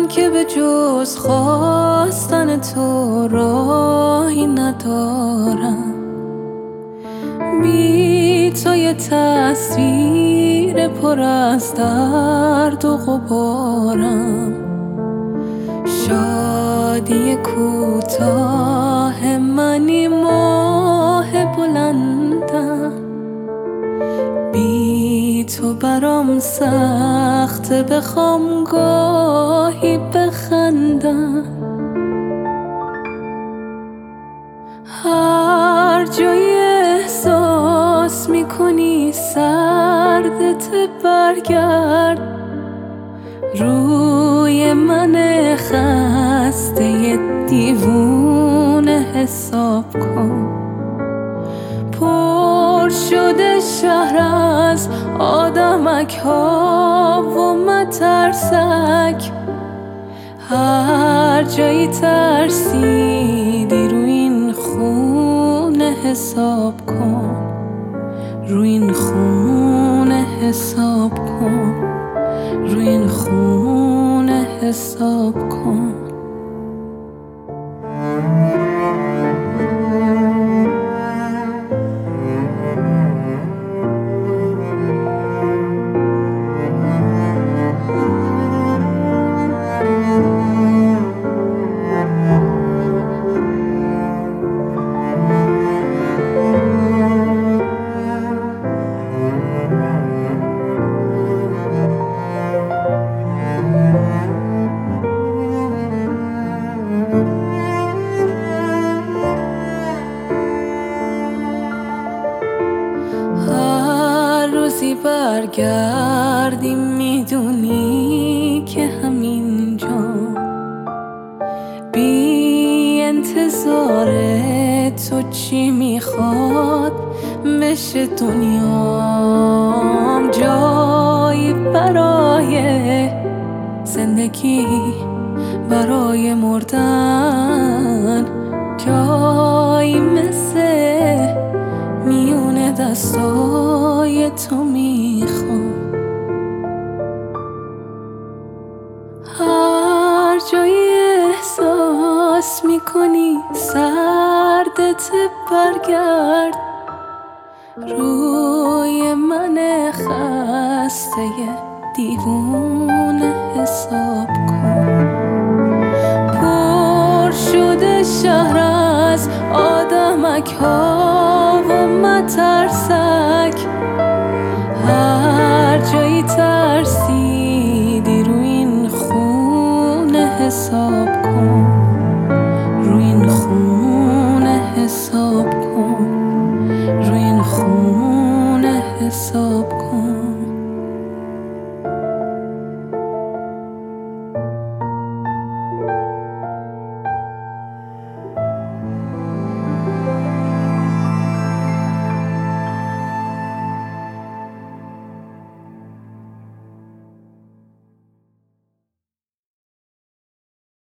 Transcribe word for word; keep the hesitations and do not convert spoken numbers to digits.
که به جز خواستن تو راهی ندارم. بی تو یه تصویر پر از درد و غبارم. شادی کوتاه منی، ماه بلندم. بی تو برام سخته بخوام گاهی بخندم. هر جای احساس میکنی سردت برگرد. روی من خسته دیوونه حساب کن. پر شده شهر از آدمک ها و مترسک. هر جایی ترسیدی رو این خونه حساب کن. رو این خونه حساب کن. رو این خونه حساب کن. روزی برگردی میدونی که همینجا بی انتظار تو چی میخواد بشه دنیام. جایی برای زندگی، برای مردن، جایی مثل میونه دستای تو میخوام. هر جایی احساس میکنی سردت برگرد. روی من خسته دیوونه حساب کن. پر شده شهر از آدمک ها و مترسک. هر جایی ترسیدی رو این خونه حساب کن.